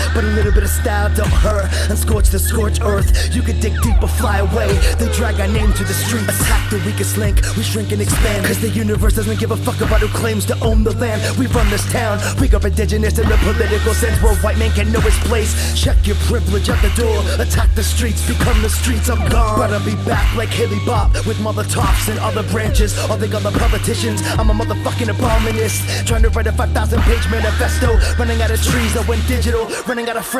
but a little bit of style don't hurt. And scorch the scorched earth, you could dig deep or fly away. They drag our name to the streets, attack the weakest link, we shrink and expand. Cause the universe doesn't give a fuck about who claims to own the land. We run this town, we got indigenous in the political sense, where white man can know his place. Check your privilege at the door, attack the streets, become the streets, I'm gone. But I'll be back like Haley Bop, with Molotovs and other branches. All they got the politicians, I'm a motherfucking abominist, trying to write a 5,000 page manifesto. Running out of trees, I went digital, running out of friends.